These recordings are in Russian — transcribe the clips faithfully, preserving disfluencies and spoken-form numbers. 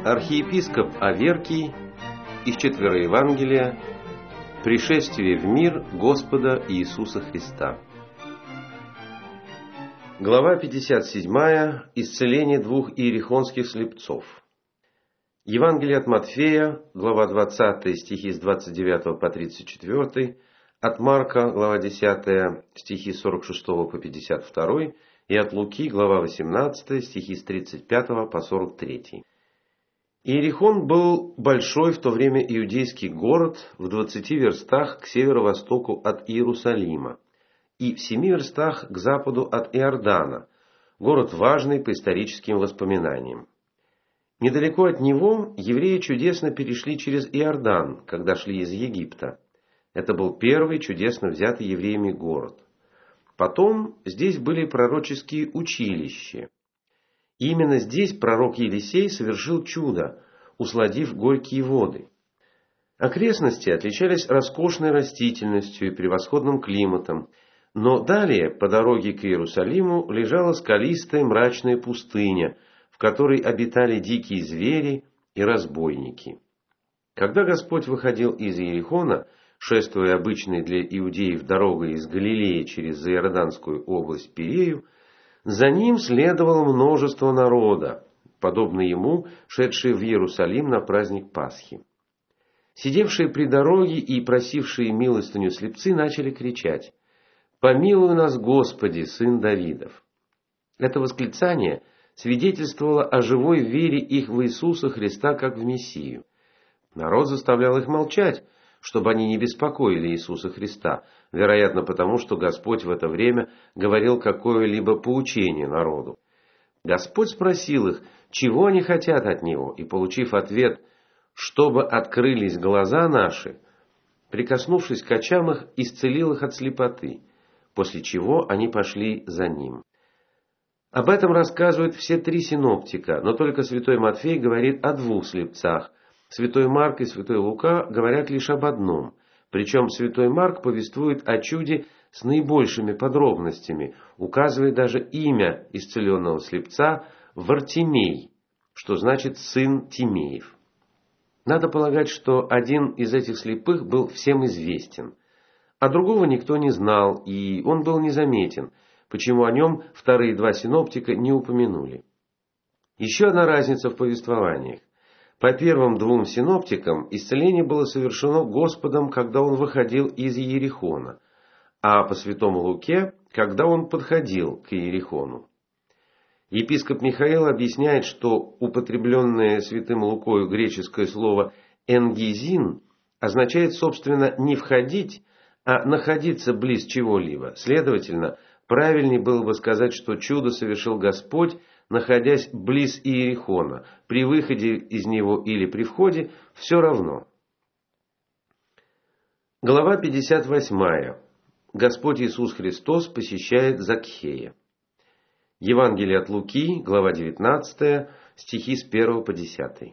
Архиепископ Аверкий из Четвероевангелия «Пришествие в мир Господа Иисуса Христа». Глава пятьдесят семь. Исцеление двух иерихонских слепцов. Евангелие от Матфея, глава двадцатая, стихи с двадцать девятого по тридцать четвёртый, от Марка, глава десятая, стихи с сорок шестого по пятьдесят второй, и от Луки, глава восемнадцатая, стихи с тридцать пятого по сорок третий. Иерихон был большой в то время иудейский город в двадцати верстах к северо-востоку от Иерусалима и в семи верстах к западу от Иордана, город важный по историческим воспоминаниям. Недалеко от него евреи чудесно перешли через Иордан, когда шли из Египта. Это был первый чудесно взятый евреями город. Потом здесь были пророческие училища. И именно здесь пророк Елисей совершил чудо, усладив горькие воды. Окрестности отличались роскошной растительностью и превосходным климатом, но далее, по дороге к Иерусалиму, лежала скалистая мрачная пустыня, в которой обитали дикие звери и разбойники. Когда Господь выходил из Иерихона, шествуя обычной для иудеев дорогой из Галилеи через Иорданскую область Пирею, за ним следовало множество народа, подобно ему, шедшие в Иерусалим на праздник Пасхи. Сидевшие при дороге и просившие милостыню слепцы начали кричать: «Помилуй нас, Господи, сын Давидов!» Это восклицание свидетельствовало о живой вере их в Иисуса Христа как в Мессию. Народ заставлял их молчать, чтобы они не беспокоили Иисуса Христа, вероятно потому, что Господь в это время говорил какое-либо поучение народу. Господь спросил их, чего они хотят от Него, и, получив ответ, чтобы открылись глаза наши, прикоснувшись к очам их, исцелил их от слепоты, после чего они пошли за Ним. Об этом рассказывают все три синоптика, но только святой Матфей говорит о двух слепцах. Святой Марк и святой Лука говорят лишь об одном, причем святой Марк повествует о чуде с наибольшими подробностями, указывая даже имя исцеленного слепца Вартимей, что значит «сын Тимеев». Надо полагать, что один из этих слепых был всем известен, а другого никто не знал, и он был незаметен, почему о нем вторые два синоптика не упомянули. Еще одна разница в повествованиях. По первым двум синоптикам исцеление было совершено Господом, когда он выходил из Иерихона, а по святому Луке, когда он подходил к Иерихону. Епископ Михаил объясняет, что употребленное святым Лукою греческое слово «энгизин» означает, собственно, не входить, а находиться близ чего-либо. Следовательно, правильнее было бы сказать, что чудо совершил Господь, находясь близ Иерихона, при выходе из него или при входе, все равно. Глава пятьдесят восемь. Господь Иисус Христос посещает Закхея. Евангелие от Луки, глава девятнадцатая, стихи с первого по десятый.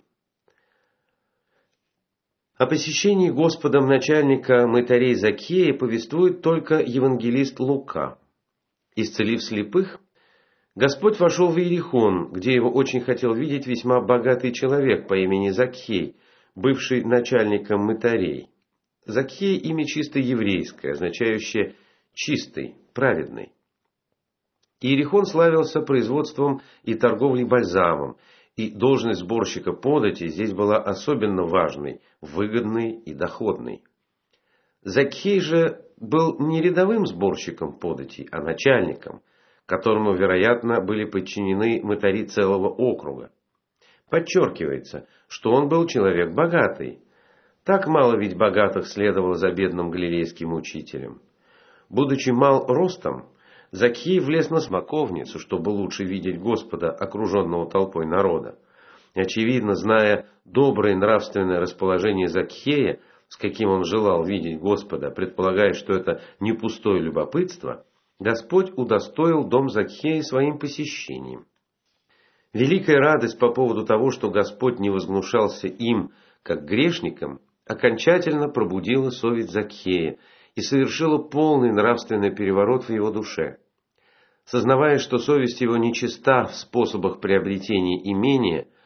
О посещении Господом начальника мытарей Закхея повествует только евангелист Лука. Исцелив слепых, Господь вошел в Иерихон, где его очень хотел видеть весьма богатый человек по имени Закхей, бывший начальником мытарей. Закхей – имя чисто еврейское, означающее «чистый», «праведный». Иерихон славился производством и торговлей бальзамом, и должность сборщика подати здесь была особенно важной, выгодной и доходной. Закхей же был не рядовым сборщиком податей, а начальником, которому, вероятно, были подчинены мытари целого округа. Подчеркивается, что он был человек богатый. Так мало ведь богатых следовало за бедным галилейским учителем. Будучи мал ростом, Закхей влез на смоковницу, чтобы лучше видеть Господа, окруженного толпой народа. Очевидно, зная доброе нравственное расположение Закхея, с каким он желал видеть Господа, предполагая, что это не пустое любопытство, Господь удостоил дом Закхея своим посещением. Великая радость по поводу того, что Господь не возгнушался им, как грешникам, окончательно пробудила совесть Закхея и совершила полный нравственный переворот в его душе. Сознавая, что совесть его нечиста в способах приобретения имения,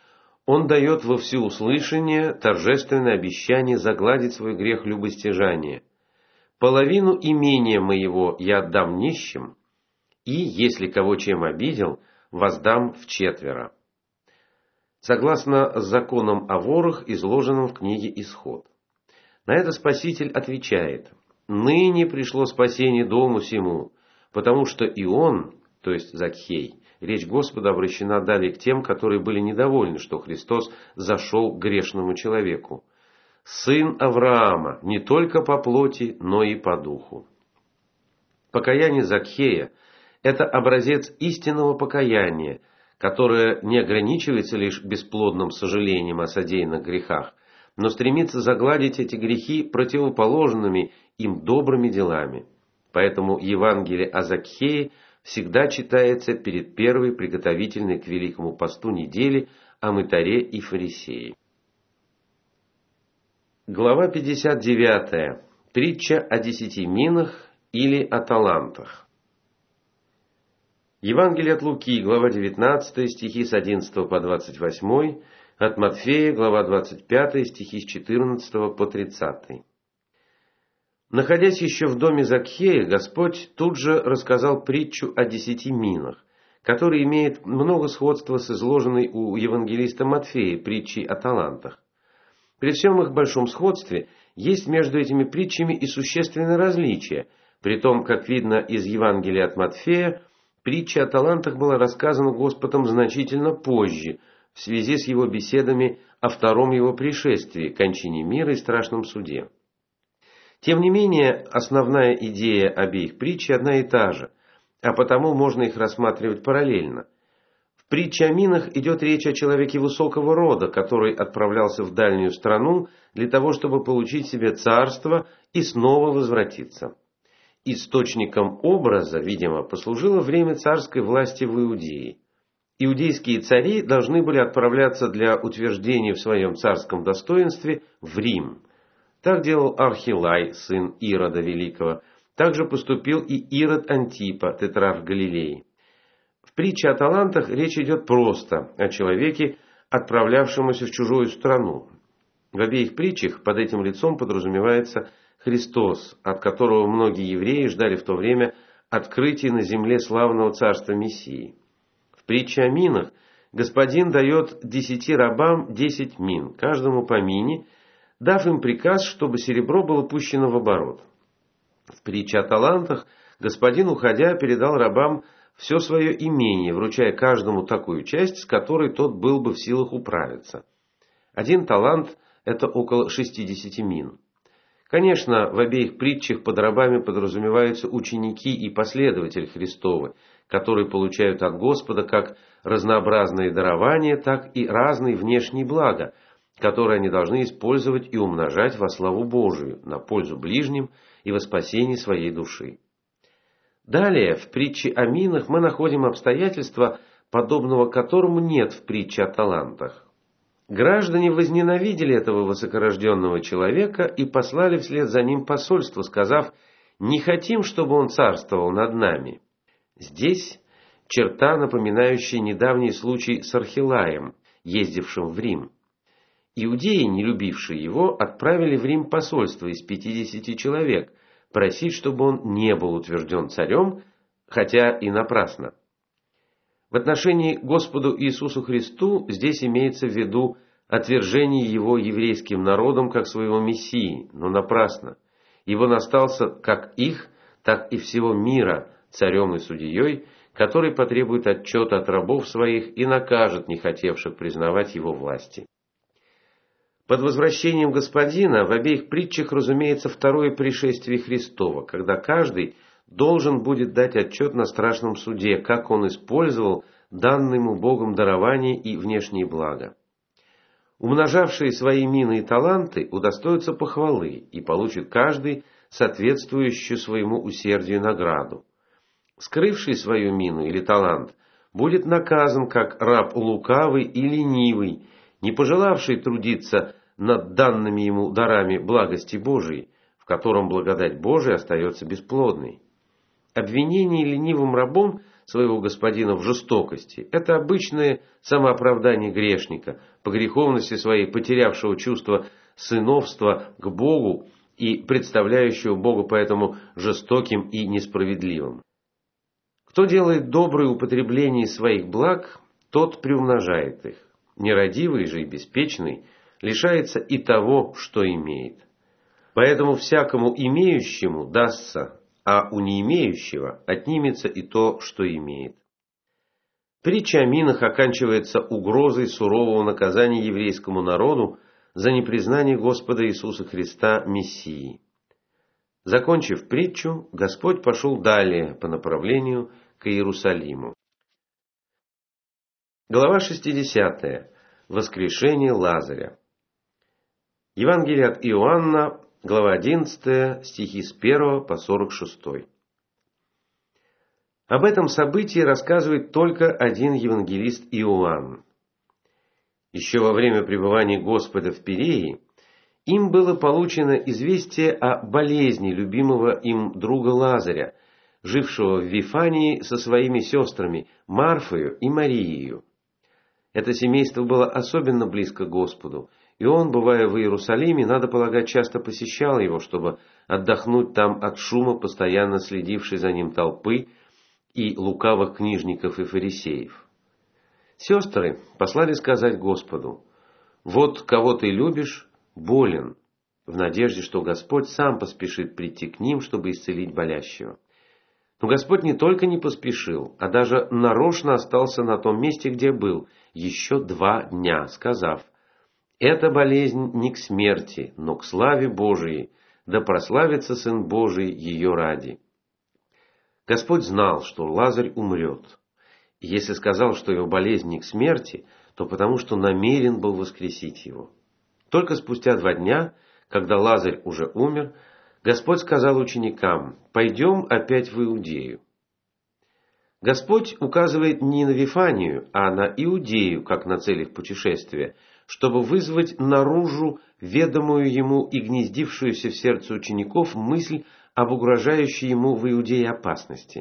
Он дает во всеуслышание торжественное обещание загладить свой грех любостяжания. Половину имения моего я отдам нищим, и, если кого чем обидел, воздам вчетверо. Согласно законам о ворах, изложенным в книге Исход. На это Спаситель отвечает: «Ныне пришло спасение дому сему, потому что и он, то есть Закхей». Речь Господа обращена далее к тем, которые были недовольны, что Христос зашел к грешному человеку. «Сын Авраама, не только по плоти, но и по духу». Покаяние Закхея – это образец истинного покаяния, которое не ограничивается лишь бесплодным сожалением о содеянных грехах, но стремится загладить эти грехи противоположными им добрыми делами. Поэтому Евангелие о Закхее всегда читается перед первой приготовительной к Великому посту недели о мытаре и фарисее. Глава пятьдесят девятая. Притча о десяти минах или о талантах. Евангелие от Луки, глава девятнадцатая, стихи с одиннадцатого по двадцать восьмой, от Матфея, глава двадцать пятая, стихи с четырнадцатого по тридцатый. Находясь еще в доме Закхея, Господь тут же рассказал притчу о десяти минах, которая имеет много сходства с изложенной у евангелиста Матфея притчей о талантах. При всем их большом сходстве есть между этими притчами и существенное различие, при том, как видно из Евангелия от Матфея, притча о талантах была рассказана Господом значительно позже, в связи с его беседами о втором его пришествии, кончине мира и страшном суде. Тем не менее, основная идея обеих притч одна и та же, а потому можно их рассматривать параллельно. В притче о минах идет речь о человеке высокого рода, который отправлялся в дальнюю страну для того, чтобы получить себе царство и снова возвратиться. Источником образа, видимо, послужило время царской власти в Иудее. Иудейские цари должны были отправляться для утверждения в своем царском достоинстве в Рим. Так делал Архилай, сын Ирода Великого. Также поступил и Ирод Антипа, тетрарх Галилеи. В притче о талантах речь идет просто о человеке, отправлявшемуся в чужую страну. В обеих притчах под этим лицом подразумевается Христос, от которого многие евреи ждали в то время открытия на земле славного царства Мессии. В притче о минах Господин дает десяти рабам десять мин, каждому по мине, дав им приказ, чтобы серебро было пущено в оборот. В притче о талантах Господин, уходя, передал рабам все свое имение, вручая каждому такую часть, с которой тот был бы в силах управиться. Один талант – это около шестидесяти мин. Конечно, в обеих притчах под рабами подразумеваются ученики и последователи Христовы, которые получают от Господа как разнообразные дарования, так и разные внешние блага, которые они должны использовать и умножать во славу Божию, на пользу ближним и во спасение своей души. Далее, в притче о минах мы находим обстоятельства, подобного которому нет в притче о талантах. Граждане возненавидели этого высокорожденного человека и послали вслед за ним посольство, сказав: «Не хотим, чтобы он царствовал над нами». Здесь черта, напоминающая недавний случай с Архилаем, ездившим в Рим. Иудеи, не любившие его, отправили в Рим посольство из пятидесяти человек, просить, чтобы он не был утвержден царем, хотя и напрасно. В отношении к Господу Иисусу Христу здесь имеется в виду отвержение его еврейским народом как своего Мессии, но напрасно, ибо он остался как их, так и всего мира царем и судьей, который потребует отчета от рабов своих и накажет не хотевших признавать его власти. Под возвращением Господина в обеих притчах разумеется второе пришествие Христова, когда каждый должен будет дать отчет на страшном суде, как он использовал данные ему Богом дарования и внешние блага. Умножавшие свои мины и таланты удостоятся похвалы и получит каждый соответствующую своему усердию награду. Скрывший свою мину или талант будет наказан как раб лукавый и ленивый, не пожелавший трудиться над данными ему дарами благости Божией, в котором благодать Божия остается бесплодной. Обвинение ленивым рабом своего господина в жестокости – это обычное самооправдание грешника, по греховности своей потерявшего чувство сыновства к Богу и представляющего Бога поэтому жестоким и несправедливым. Кто делает доброе употребление своих благ, тот приумножает их. Нерадивый же и беспечный лишается и того, что имеет. Поэтому всякому имеющему дастся, а у неимеющего отнимется и то, что имеет. Притча о минах оканчивается угрозой сурового наказания еврейскому народу за непризнание Господа Иисуса Христа Мессией. Закончив притчу, Господь пошел далее по направлению к Иерусалиму. Глава шестидесятая. Воскрешение Лазаря. Евангелие от Иоанна, глава одиннадцатая, стихи с первого по сорок шестой. Об этом событии рассказывает только один евангелист Иоанн. Еще во время пребывания Господа в Пирее им было получено известие о болезни любимого им друга Лазаря, жившего в Вифании со своими сестрами Марфою и Марией. Это семейство было особенно близко к Господу, и он, бывая в Иерусалиме, надо полагать, часто посещал его, чтобы отдохнуть там от шума, постоянно следившей за ним толпы и лукавых книжников и фарисеев. Сестры послали сказать Господу: «Вот кого ты любишь, болен», в надежде, что Господь сам поспешит прийти к ним, чтобы исцелить болящего. Но Господь не только не поспешил, а даже нарочно остался на том месте, где был, еще два дня, сказав: «Эта болезнь не к смерти, но к славе Божией, да прославится Сын Божий ее ради». Господь знал, что Лазарь умрет. И если сказал, что его болезнь не к смерти, то потому что намерен был воскресить его. Только спустя два дня, когда Лазарь уже умер, Господь сказал ученикам: «Пойдем опять в Иудею». Господь указывает не на Вифанию, а на Иудею, как на целях путешествия, чтобы вызвать наружу ведомую ему и гнездившуюся в сердце учеников мысль об угрожающей ему в Иудее опасности.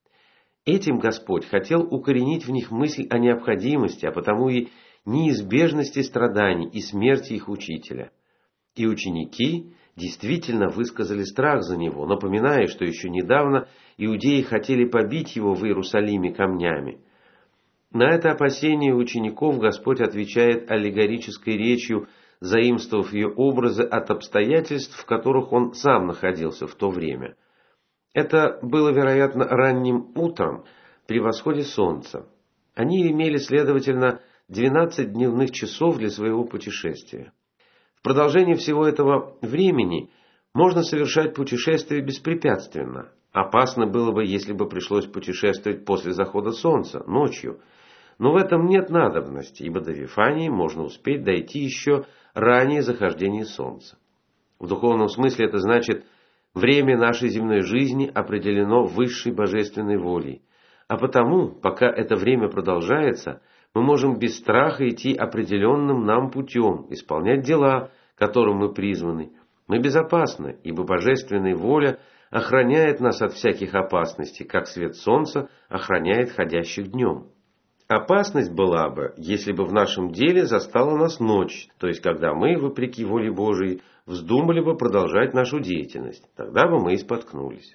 Этим Господь хотел укоренить в них мысль о необходимости, а потому и неизбежности страданий и смерти их учителя. И ученики действительно высказали страх за него, напоминая, что еще недавно иудеи хотели побить его в Иерусалиме камнями. На это опасение учеников Господь отвечает аллегорической речью, заимствовав ее образы от обстоятельств, в которых он сам находился в то время. Это было, вероятно, ранним утром при восходе солнца. Они имели, следовательно, двенадцать дневных часов для своего путешествия. В продолжении всего этого времени можно совершать путешествие беспрепятственно. Опасно было бы, если бы пришлось путешествовать после захода солнца, ночью. Но в этом нет надобности, ибо до Вифании можно успеть дойти еще ранее захождения солнца. В духовном смысле это значит, время нашей земной жизни определено высшей божественной волей. А потому, пока это время продолжается, мы можем без страха идти определенным нам путем, исполнять дела, к которым мы призваны. Мы безопасны, ибо божественная воля охраняет нас от всяких опасностей, как свет солнца охраняет ходящих днем. Опасность была бы, если бы в нашем деле застала нас ночь, то есть когда мы, вопреки воле Божией, вздумали бы продолжать нашу деятельность, тогда бы мы и споткнулись.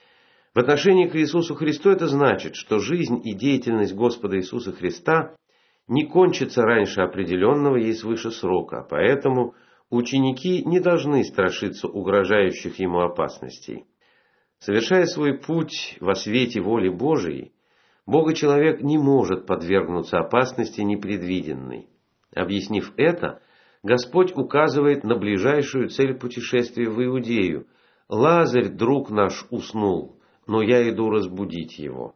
В отношении к Иисусу Христу это значит, что жизнь и деятельность Господа Иисуса Христа не кончится раньше определенного ей свыше срока, поэтому ученики не должны страшиться угрожающих ему опасностей. Совершая свой путь во свете воли Божией, Бога-человек не может подвергнуться опасности непредвиденной. Объяснив это, Господь указывает на ближайшую цель путешествия в Иудею. «Лазарь, друг наш, уснул, но я иду разбудить его».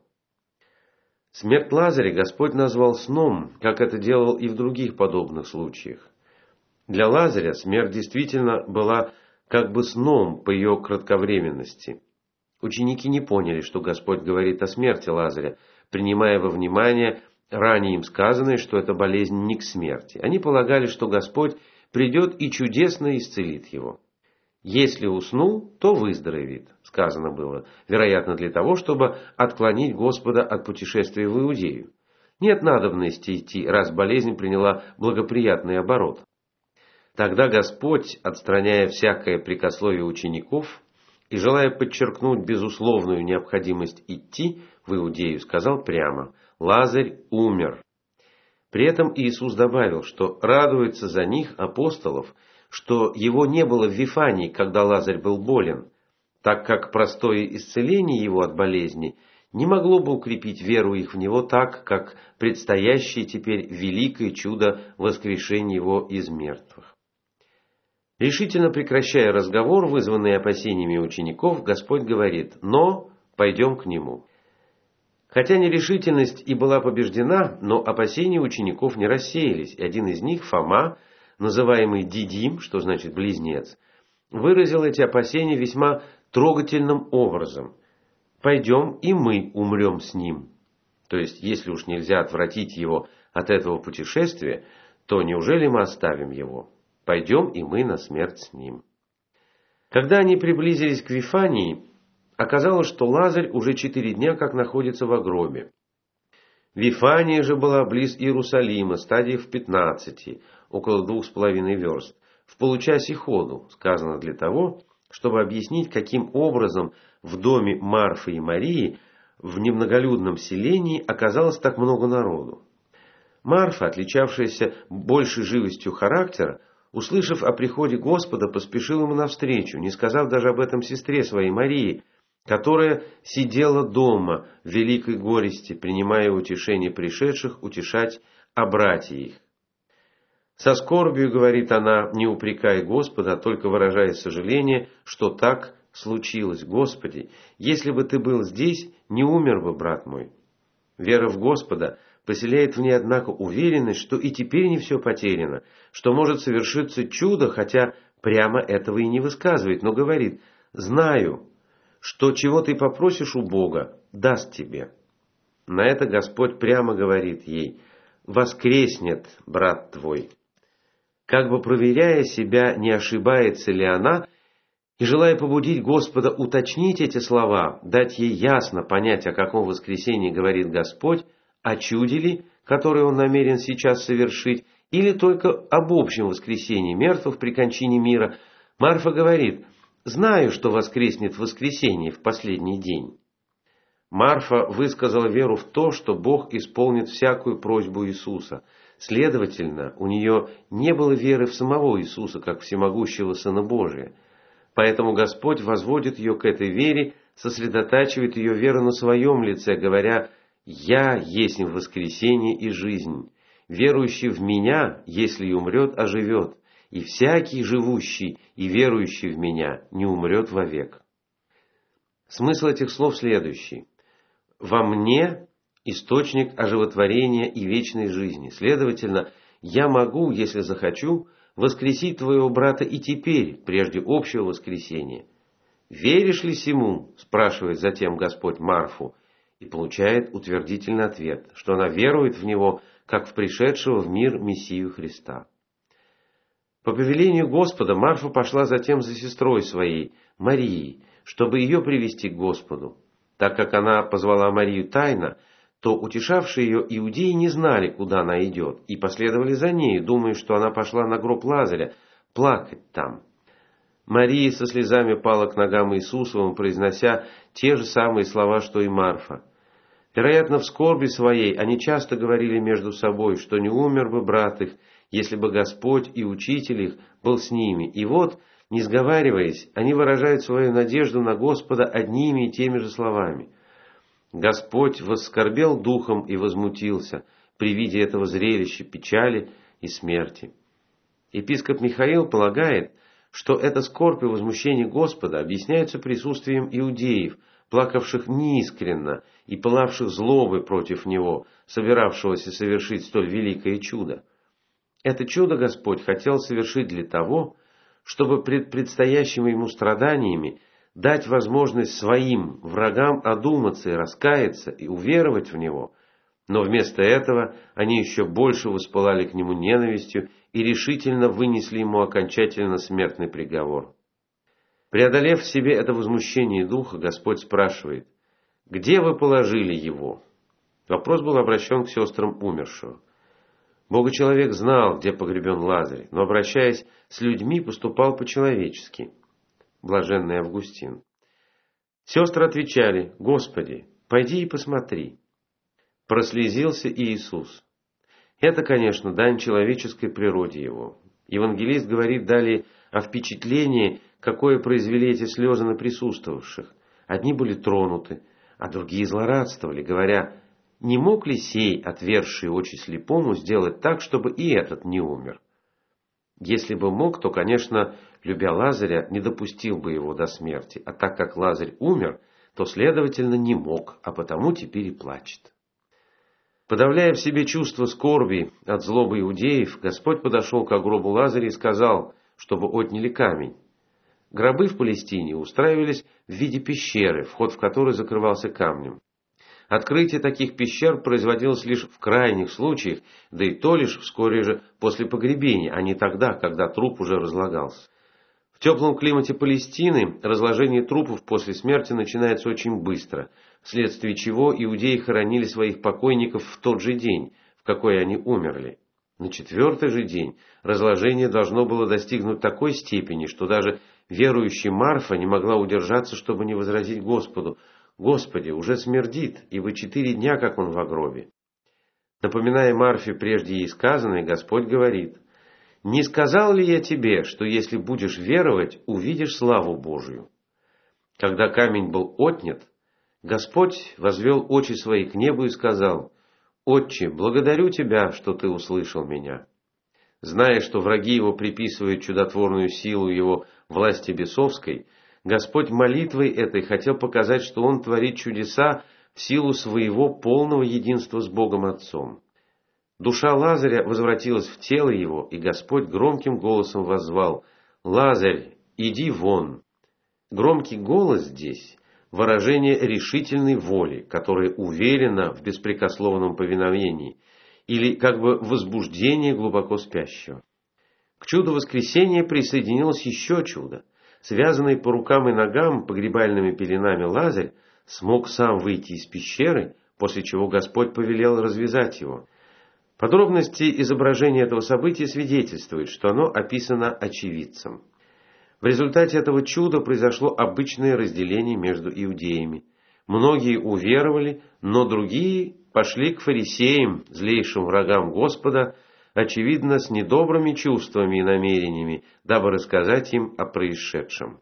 Смерть Лазаря Господь назвал сном, как это делал и в других подобных случаях. Для Лазаря смерть действительно была как бы сном по ее кратковременности. Ученики не поняли, что Господь говорит о смерти Лазаря, принимая во внимание ранее им сказанное, что эта болезнь не к смерти. Они полагали, что Господь придет и чудесно исцелит его. Если уснул, то выздоровеет, сказано было, вероятно, для того, чтобы отклонить Господа от путешествия в Иудею. Нет надобности идти, раз болезнь приняла благоприятный оборот. Тогда Господь, отстраняя всякое прекословие учеников и желая подчеркнуть безусловную необходимость идти в Иудею, сказал прямо: «Лазарь умер». При этом Иисус добавил, что радуется за них, апостолов, что его не было в Вифании, когда Лазарь был болен, так как простое исцеление его от болезни не могло бы укрепить веру их в него так, как предстоящее теперь великое чудо воскрешения его из мертвых. Решительно прекращая разговор, вызванный опасениями учеников, Господь говорит: «Но пойдем к нему». Хотя нерешительность и была побеждена, но опасения учеников не рассеялись, и один из них, Фома, называемый Дидим, что значит близнец, выразил эти опасения весьма трогательным образом: «Пойдем, и мы умрем с ним». То есть, если уж нельзя отвратить его от этого путешествия, то неужели мы оставим его? Пойдем, и мы на смерть с ним. Когда они приблизились к Вифании, оказалось, что Лазарь уже четыре дня как находится в гробе. Вифания же была близ Иерусалима, стадии в пятнадцати, около двух с половиной верст, в получасе ходу, сказано для того, чтобы объяснить, каким образом в доме Марфы и Марии в немноголюдном селении оказалось так много народу. Марфа, отличавшаяся большей живостью характера, услышав о приходе Господа, поспешила ему навстречу, не сказав даже об этом сестре своей Марии, которая сидела дома в великой горести, принимая утешение пришедших утешать о братьях их. Со скорбью, говорит она, не упрекая Господа, а только выражая сожаление, что так случилось. Господи, если бы Ты был здесь, не умер бы брат мой. Вера в Господа поселяет в ней, однако, уверенность, что и теперь не все потеряно, что может совершиться чудо, хотя прямо этого и не высказывает, но говорит: «Знаю, что чего ты попросишь у Бога, даст тебе». На это Господь прямо говорит ей: «Воскреснет брат твой». Как бы проверяя себя, не ошибается ли она, и желая побудить Господа уточнить эти слова, дать ей ясно понять, о каком воскресении говорит Господь, о чуде ли, которое Он намерен сейчас совершить, или только об общем воскресении мертвых при кончине мира, Марфа говорит: «Знаю, что воскреснет в воскресенье в последний день». Марфа высказала веру в то, что Бог исполнит всякую просьбу Иисуса. Следовательно, у нее не было веры в самого Иисуса, как всемогущего Сына Божия. Поэтому Господь возводит ее к этой вере, сосредотачивает ее веру на своем лице, говоря: «Я есть воскресение и жизнь. Верующий в Меня, если и умрет, оживет, и всякий живущий и верующий в Меня не умрет вовек». Смысл этих слов следующий: «Во мне источник оживотворения и вечной жизни. Следовательно, я могу, если захочу, воскресить твоего брата и теперь, прежде общего воскресения. Веришь ли сему?» – спрашивает затем Господь Марфу, и получает утвердительный ответ, что она верует в него, как в пришедшего в мир Мессию Христа. По повелению Господа Марфа пошла затем за сестрой своей, Марией, чтобы ее привести к Господу. Так как она позвала Марию тайно, то утешавшие ее иудеи не знали, куда она идет, и последовали за ней, думая, что она пошла на гроб Лазаря плакать там. Мария со слезами пала к ногам Иисусовым, произнося те же самые слова, что и Марфа. Вероятно, в скорби своей они часто говорили между собой, что не умер бы брат их, если бы Господь и Учитель их был с ними. И вот, не сговариваясь, они выражают свою надежду на Господа одними и теми же словами. Господь воскорбел духом и возмутился при виде этого зрелища печали и смерти. Епископ Михаил полагает, что эта скорбь и возмущение Господа объясняются присутствием иудеев, плакавших неискренно и пылавших злобой против Него, собиравшегося совершить столь великое чудо. Это чудо Господь хотел совершить для того, чтобы пред предстоящими Ему страданиями дать возможность своим врагам одуматься и раскаяться и уверовать в Него, но вместо этого они еще больше воспылали к Нему ненавистью и решительно вынесли Ему окончательно смертный приговор. Преодолев в себе это возмущение духа, Господь спрашивает: «Где вы положили его?» Вопрос был обращен к сестрам умершего. Богочеловек знал, где погребен Лазарь, но, обращаясь с людьми, поступал по-человечески. Блаженный Августин. Сестры отвечали: «Господи, пойди и посмотри». Прослезился и Иисус. Это, конечно, дань человеческой природе его. Евангелист говорит далее о впечатлении, какое произвели эти слезы на присутствовавших. Одни были тронуты, а другие злорадствовали, говоря: «Не мог ли сей, отверзший очи слепому, сделать так, чтобы и этот не умер?» Если бы мог, то, конечно, любя Лазаря, не допустил бы его до смерти, а так как Лазарь умер, то, следовательно, не мог, а потому теперь и плачет. Подавляя в себе чувство скорби от злобы иудеев, Господь подошел к гробу Лазаря и сказал, чтобы отняли камень. Гробы в Палестине устраивались в виде пещеры, вход в которой закрывался камнем. Открытие таких пещер производилось лишь в крайних случаях, да и то лишь вскоре же после погребения, а не тогда, когда труп уже разлагался. В теплом климате Палестины разложение трупов после смерти начинается очень быстро, вследствие чего иудеи хоронили своих покойников в тот же день, в какой они умерли. На четвертый же день разложение должно было достигнуть такой степени, что даже верующая Марфа не могла удержаться, чтобы не возразить Господу: «Господи, уже смердит, ибо четыре дня, как он в гробе». Напоминая Марфе прежде ей сказанное, Господь говорит: «Не сказал ли я тебе, что если будешь веровать, увидишь славу Божию?» Когда камень был отнят, Господь возвел очи свои к небу и сказал: «Отче, благодарю тебя, что ты услышал меня». Зная, что враги его приписывают чудотворную силу его власти бесовской, Господь молитвой этой хотел показать, что Он творит чудеса в силу своего полного единства с Богом Отцом. Душа Лазаря возвратилась в тело его, и Господь громким голосом воззвал: «Лазарь, иди вон!» Громкий голос здесь – выражение решительной воли, которая уверена в беспрекословном повиновении, или как бы возбуждение глубоко спящего. К чуду воскресения присоединилось еще чудо. Связанный по рукам и ногам погребальными пеленами Лазарь смог сам выйти из пещеры, после чего Господь повелел развязать его. Подробности изображения этого события свидетельствуют, что оно описано очевидцем. В результате этого чуда произошло обычное разделение между иудеями. Многие уверовали, но другие пошли к фарисеям, злейшим врагам Господа, очевидно, с недобрыми чувствами и намерениями, дабы рассказать им о происшедшем.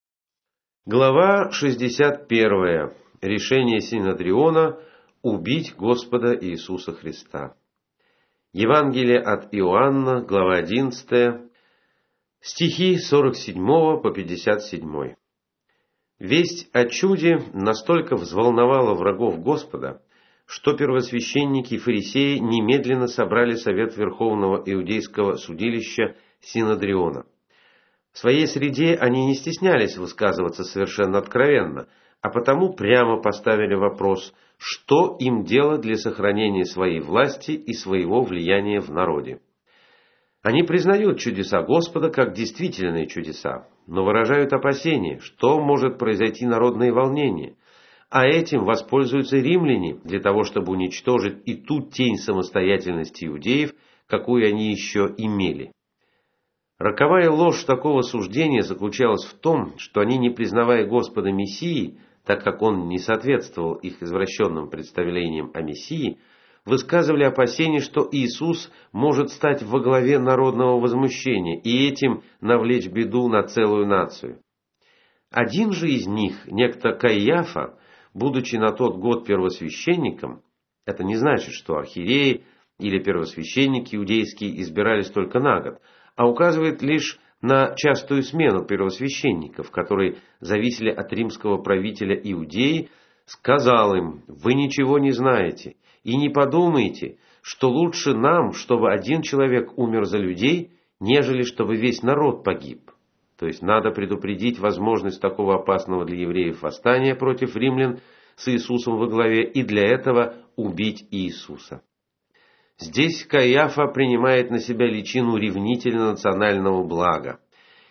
Глава шестьдесят первая. Решение Синодриона убить Господа Иисуса Христа. Евангелие от Иоанна, глава одиннадцатая, стихи с сорок седьмого по пятьдесят седьмой. Весть о чуде настолько взволновала врагов Господа, что первосвященники и фарисеи немедленно собрали совет Верховного Иудейского судилища Синодриона. В своей среде они не стеснялись высказываться совершенно откровенно, а потому прямо поставили вопрос, что им делать для сохранения своей власти и своего влияния в народе. Они признают чудеса Господа как действительные чудеса, но выражают опасения, что может произойти народное волнение, а этим воспользуются римляне для того, чтобы уничтожить и ту тень самостоятельности иудеев, какую они еще имели. Роковая ложь такого суждения заключалась в том, что они, не признавая Господа Мессией, так как Он не соответствовал их извращенным представлениям о Мессии, высказывали опасения, что Иисус может стать во главе народного возмущения и этим навлечь беду на целую нацию. Один же из них, некто Каиафа, будучи на тот год первосвященником, это не значит, что архиереи или первосвященники иудейские избирались только на год, а указывает лишь на частую смену первосвященников, которые зависели от римского правителя Иудеи, сказал им: «Вы ничего не знаете, и не подумайте, что лучше нам, чтобы один человек умер за людей, нежели чтобы весь народ погиб». То есть надо предупредить возможность такого опасного для евреев восстания против римлян с Иисусом во главе, и для этого убить Иисуса. Здесь Каиафа принимает на себя личину ревнителя национального блага.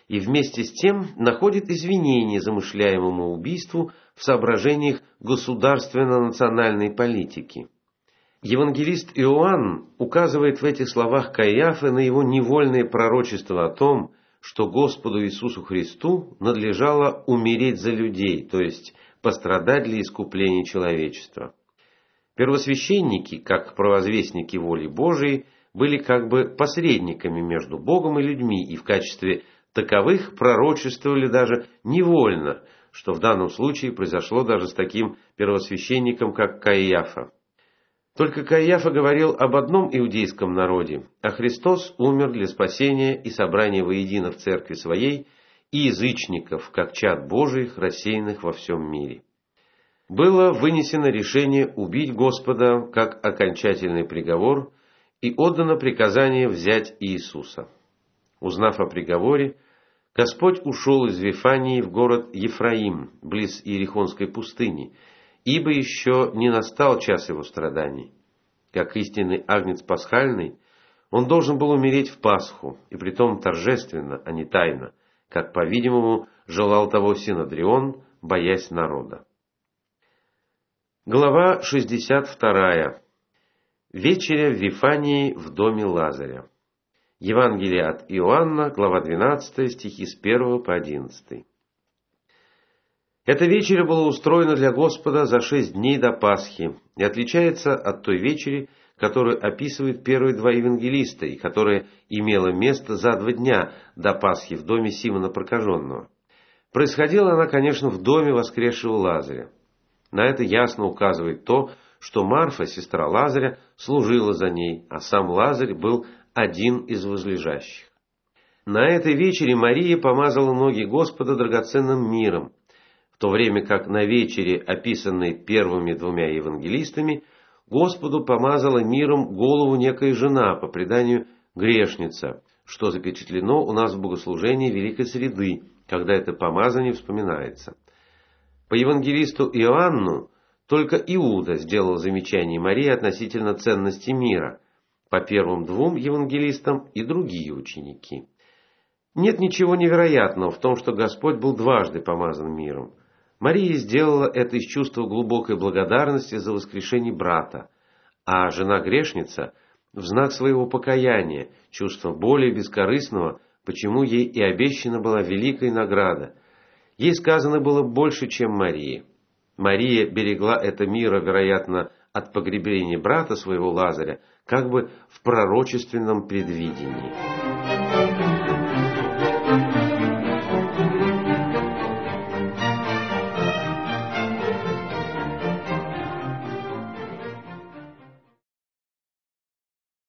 и вместе с тем находит извинение замышляемому убийству в соображениях государственно-национальной политики. Евангелист Иоанн указывает в этих словах Каиафы на его невольное пророчество о том, что Господу Иисусу Христу надлежало умереть за людей, то есть пострадать для искупления человечества. Первосвященники, как провозвестники воли Божией, были как бы посредниками между Богом и людьми, и в качестве таковых пророчествовали даже невольно, что в данном случае произошло даже с таким первосвященником, как Каиафа. Только Каиафа говорил об одном иудейском народе, а Христос умер для спасения и собрания воедино в церкви своей и язычников, как чад Божиих, рассеянных во всем мире. Было вынесено решение убить Господа как окончательный приговор и отдано приказание взять Иисуса. Узнав о приговоре, Господь ушел из Вифании в город Ефраим, близ Иерихонской пустыни, ибо еще не настал час его страданий. Как истинный агнец пасхальный, он должен был умереть в Пасху, и притом торжественно, а не тайно, как, по-видимому, желал того Синодрион, боясь народа. Глава шестьдесят вторая. Вечеря в Вифании в доме Лазаря. Евангелие от Иоанна, глава двенадцатая, стихи с первого по одиннадцатый. Эта вечеря была устроена для Господа за шесть дней до Пасхи и отличается от той вечери, которую описывают первые два евангелиста и которая имела место за два дня до Пасхи в доме Симона Прокаженного. Происходила она, конечно, в доме воскресшего Лазаря. На это ясно указывает то, что Марфа, сестра Лазаря, служила за ней, а сам Лазарь был один из возлежащих. На этой вечере Мария помазала ноги Господа драгоценным миром, в то время как на вечере, описанной первыми двумя евангелистами, Господу помазала миром голову некая жена, по преданию грешница, что запечатлено у нас в богослужении Великой Среды, когда это помазание вспоминается. По евангелисту Иоанну только Иуда сделал замечание Марии относительно ценности мира, по первым двум евангелистам и другие ученики. Нет ничего невероятного в том, что Господь был дважды помазан миром. Мария сделала это из чувства глубокой благодарности за воскрешение брата, а жена-грешница в знак своего покаяния, чувства более бескорыстного, почему ей и обещана была великая награда. Ей сказано было больше, чем Марии. Мария берегла это мира, вероятно, от погребения брата своего Лазаря, как бы в пророчественном предвидении.